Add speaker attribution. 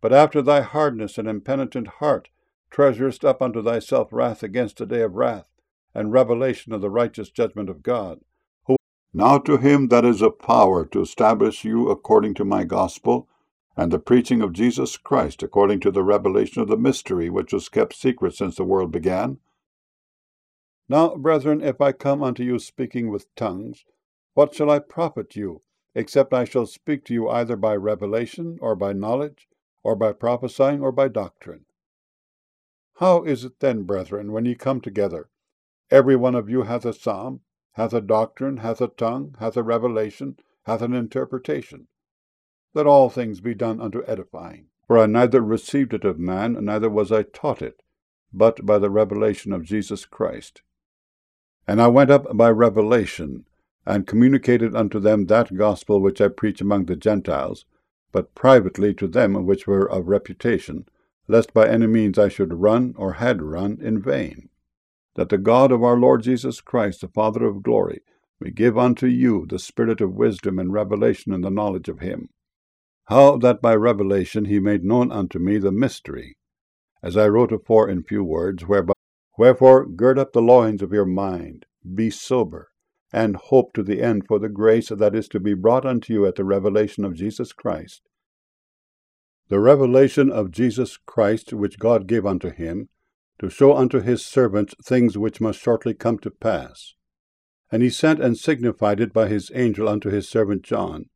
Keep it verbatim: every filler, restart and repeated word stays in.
Speaker 1: But after thy hardness and impenitent heart treasurest up unto thyself wrath against the day of wrath, and revelation of the righteous judgment of God. Who now to him that is of power to establish you according to my gospel, and the preaching of Jesus Christ according to the revelation of the mystery which was kept secret since the world began. Now, brethren, if I come unto you speaking with tongues, what shall I profit you, except I shall speak to you either by revelation, or by knowledge, or by prophesying, or by doctrine? How is it then, brethren, when ye come together? Every one of you hath a psalm, hath a doctrine, hath a tongue, hath a revelation, hath an interpretation. Let all things be done unto edifying. For I neither received it of man, neither was I taught it, but by the revelation of Jesus Christ. And I went up by revelation, and communicated unto them that gospel which I preach among the Gentiles, but privately to them which were of reputation, lest by any means I should run, or had run, in vain. That the God of our Lord Jesus Christ, the Father of glory, may give unto you the spirit of wisdom and revelation in the knowledge of him. How that by revelation he made known unto me the mystery, as I wrote afore in few words, whereby, wherefore gird up the loins of your mind, be sober, and hope to the end for the grace that is to be brought unto you at the revelation of Jesus Christ. The revelation of Jesus Christ, which God gave unto him, to show unto his servants things which must shortly come to pass. And he sent and signified it by his angel unto his servant John,